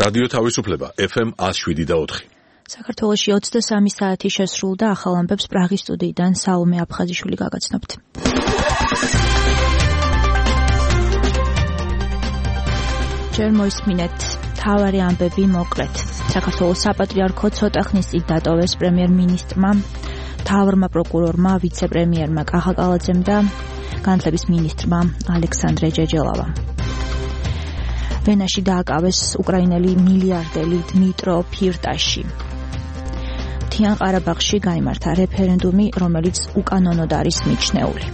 რადიო თავისუფლება FM 107.4. საქართველოში 23 საათი შესრულდა, ახალ ამბებს პრაღის სტუდიიდან საუმე აფხაზიშვილი გაგაცნობთ. ჯერ მოისმინეთ მთავარი ამბები მოკლედ. საქართველოს საპატრიარქო ცოტა ხნის წინ დატოვეს პრემიერ-მინისტრმა, მთავარმა პროკურორმა, ვიცე-პრემიერმა კახა კალაძემ და განათლების მინისტრმა ალექსანდრე ჯეჯელავამ. ვენაში დააკავეს უკრაინელი მილიარდელი დმიტრო ფირტაში. მთიან ყარაბაღში გაიმართა რეფერენდუმი, რომელიც უკანონოდ არის მიჩნეული.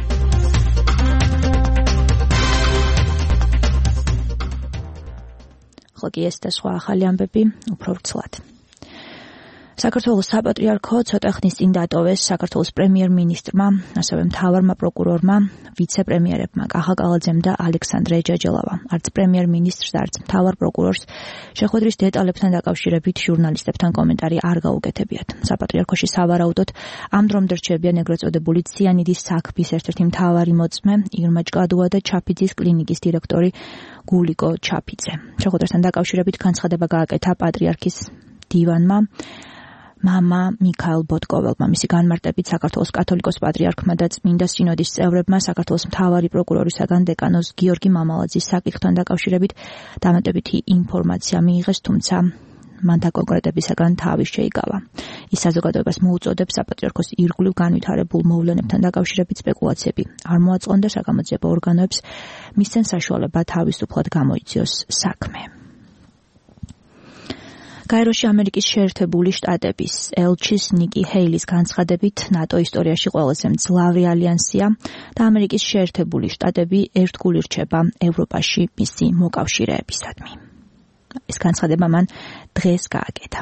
ხო კი ეს და სხვა ახალი ამბები უფრო ვრცლად. საქართველოს საპატრიარქო ცოტა ხნის წინ დატოვეს საქართველოს პრემიერ-მინისტრმა, ასევე მთავარმა პროკურორმა, ვიცე-პრემიერებმა კახა კალაძემ და ალექსანდრე ჯეჯელავამ. არც პრემიერ-მინისტრს და არც მთავარ პროკურორს შეხვედრის დეტალებთან დაკავშირებით ჟურნალისტებთან კომენტარი არ გაუკეთებიათ. საპატრიარქოში სავარაუდოდ ამ დრომდე რჩებიან ეგრეთ წოდებული ციანიდის საქმის ერთ-ერთი მთავარი მოწმე ირმა ჭკადუა და ჩაფიძის კლინიკის დირექტორი გულიკო ჩაფიძე. შეხვედრასთან დაკავშირებით განცხადება გააკეთა პატრიარქის დივანმა მამა მიქაელ ბოტკოველმა. მისი განმარტებით საქართველოს კათოლიკოს პატრიარქმა და წმინდა სინოდის წევრებმა საქართველოს მთავარი პროკურორისაგან დეკანოზ გიორგი მამალაძის საკითხთან დაკავშირებით დამატებითი ინფორმაცია მიიღეს, თუმცა მან დაკონკრეტებისაგან თავი შეიკავა. ის საზოგადოებას მოუწოდებს საპატრიარქოს ირგვლივ განვითარებულ მოვლენებთან დაკავშირებით სპეკულაციები არ მოაწყონ და საგამოძიებო ორგანოებს მისცენ საშუალება თავისუფლად გამოიძიოს საქმე. გაეროში ამერიკის შეერთებული შტატების ელჩის ნიკი ჰეილის განცხადებით ნატო ისტორიაში ყველაზე მძლავრი ალიანსია და ამერიკის შეერთებული შტატები ერთგული რჩება ევროპაში მისი მოკავშირეებისადმი. ეს განცხადება მან დღეს გააკეთა.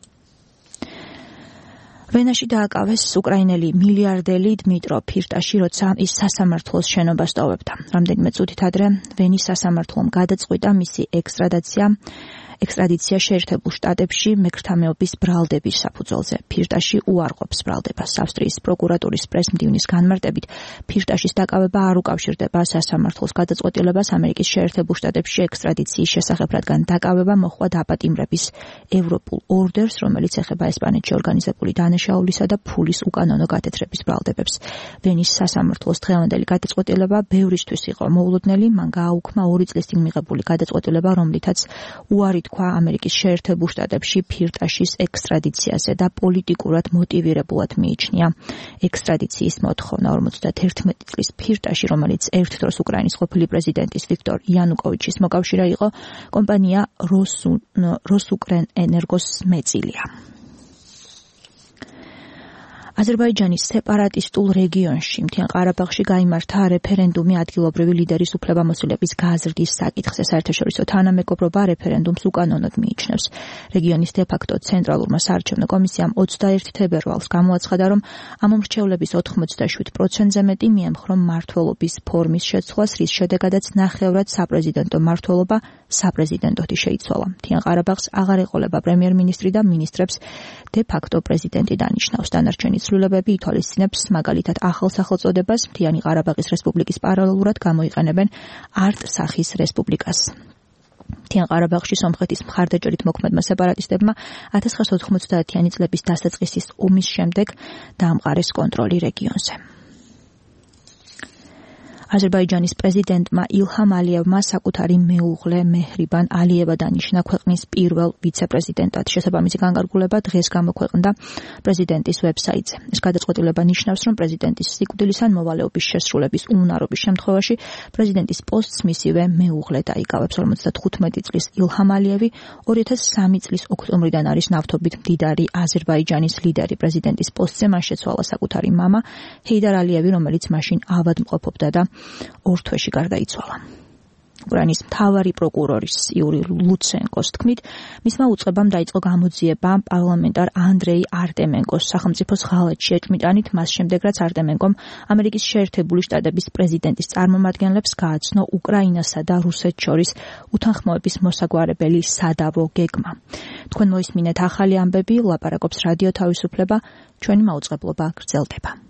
ვენაში დააკავეს უკრაინელი მილიარდელი დმიტრო ფირტაში, როცა ის სასამართლოს შენობას ტოვებდა. რამდენიმე წუთით ადრე ვენის სასამართლომ გადაწყვიტა მისი ექსტრადიცია შეერთებულ შტატებში მექრთამეობის ბრალდების საფუძველზე. ფირტაში უარყოფს ბრალდებას. ავსტრიის პროკურატურის პრესმდივნის განმარტებით, ფირტაშის დაკავება არ უკავშირდება სასამართლოს გადაწყვეტილებას ამერიკის შეერთებულ შტატებში ექსტრადიციის შესახებ, რადგან დაკავება მოჰყვა დაპატიმრების ევროპულ ორდერს, რომელიც ეხება ესპანეთში ორგანიზებული დანაშაულისა და ფულის უკანონო გათეთრების ბრალდებებს. ვენის სასამართლოს დღევანდელი გადაწყვეტილება ბევრისთვის იყო მოულოდნელი. მან გააუქმა 2 წლის წინ მიღებული გადაწყვეტილება, რომლითაც უარი თქვა ამერიკის შეერთებულ შტატებში ფირტაშის ექსტრადიციაზე და პოლიტიკურად მოტივირებულად მიიჩნია ექსტრადიციის მოთხოვნა. 51 წლის ფირტაში, რომელიც ერთ დროს უკრაინის ყოფილი პრეზიდენტის ვიქტორ იანუკოვიჩის მოკავშირე იყო, კომპანია როსუკრენ ენერგოს მეწილია. აზერბაიჯანის სეპარატისტულ რეგიონში მთიან ყარაბაღში გაიმართა რეფერენდუმი ადგილობრივი ლიდერის უფლებამოსილების გაზრდის საკითხზე. საერთაშორისო თანამეგობრობა რეფერენდუმს უკანონოდ მიიჩნევს. რეგიონის დე-ფაქტო ცენტრალურმა საარჩევნო კომისიამ 21 თებერვალს გამოაცხადა, რომ ამ მომრჩევლების 87%-ზე მეტი მიემხრო მმართველობის ფორმის შეცვლას, რის შედეგადაც ნახევრად საპრეზიდენტო მმართველობა საპრეზიდენტოთი შეიცვალა. მთიან ყარაბაღს აღარ ეყოლება პრემიერ-მინისტრი და მინისტრებს დე-ფაქტო პრეზიდენტი დანიშნავს. დანარჩენი ცვლილებები ითვალისწინებს მაგალითად ახალ სახელწოდებას მთიანი ყარაბაღის რესპუბლიკის პარალელურად გამოიყენებენ არტ-სახის რესპუბლიკას. მთიან ყარაბაღში სომხეთის მხარდაჭერით მოქმედმა სეპარატისტებმა 1990-იანი წლების დასაწყისის ომის შემდეგ დაამყარეს კონტროლი რეგიონზე. აზერბაიჯანის პრეზიდენტმა ილჰამ ალიევმა საკუთარი მეუღლე მეჰრიბან ალიევა დანიშნა ქვეყნის პირველ ვიცე-პრეზიდენტად. შესაბამისი განკარგულება დღეს გამოქვეყნდა პრეზიდენტის ვებსაიტზე. ეს გადაწყვეტილება ნიშნავს, რომ პრეზიდენტის სიკვდილის ან მოვალეობის შესრულების უნარობის შემთხვევაში პრეზიდენტის პოსტს მისივე მეუღლე დაიკავებს. 55 წლის ილჰამ ალიევი 2003 წლის ოქტომბრიდან არის ნავთობით მდიდარი აზერბაიჯანის ლიდერი. პრეზიდენტის პოსტზე მან შეცვალა საკუთარი მამა ჰეიდარ ალიევი, რომელიც მაშინ ავადმყოფობდა და 2 თვეში გარდაიცვალა. უკრაინის მთავარი პროკურორის იური ლუცენკოს თქმით, მისმა უწყებამ დაიწყო გამოძიება პარლამენტარ ანდრეი არტემენკოს სახელმწიფოს ღალატში ეჭმიტანით, მას შემდეგ რაც არტემენკომ ამერიკის შეერთებული შტატების პრეზიდენტის წარმომადგენლებს გააცნო უკრაინასა და რუსეთს შორის უთანხმოების მოსაგვარებელი სადავო გეგმა. თქვენ მოისმინეთ ახალი ამბები, ლაპარაკობს რადიო თავისუფლება, ჩვენი მაუწყებლობა გრძელდება.